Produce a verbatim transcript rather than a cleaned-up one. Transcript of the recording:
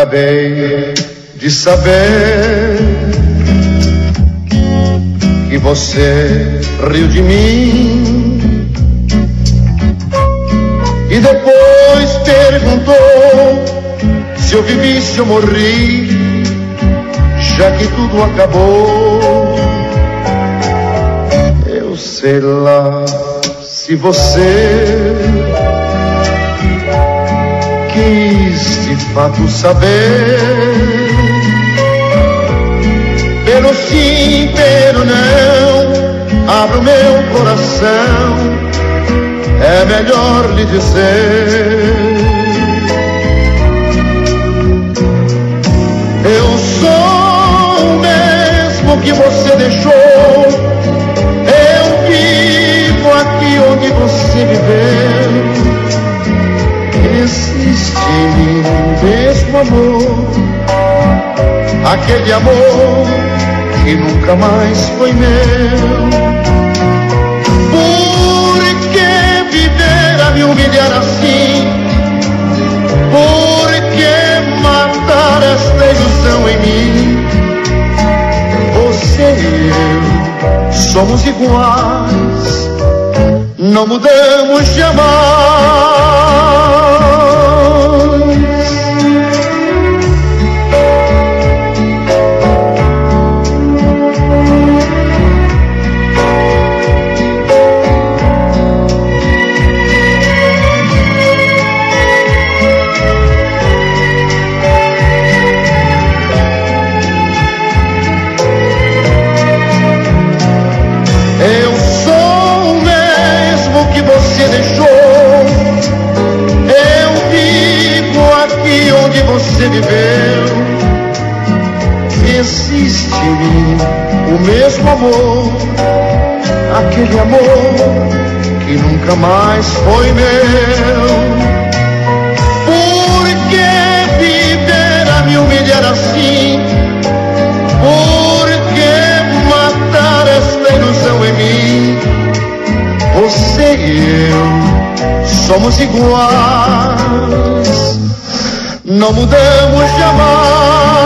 Acabei de saber que você riu de mim e depois perguntou se eu vivi, se eu morri, já que tudo acabou. Eu sei lá se você quis de fato saber, pelo sim, pelo não, abra o meu coração, é melhor lhe dizer. Eu sou o mesmo que você deixou, eu vivo aqui onde você viveu. Existe em mim o mesmo amor, aquele amor que nunca mais foi meu. Por que viver a me humilhar assim? Por que matar esta ilusão em mim? Você e eu somos iguais, não mudamos jamais. Você viveu, existe em mim o mesmo amor, aquele amor que nunca mais foi meu. Por que viver a me humilhar assim? Por que matar esta ilusão em mim? Você e eu somos iguais, não mudamos jamais.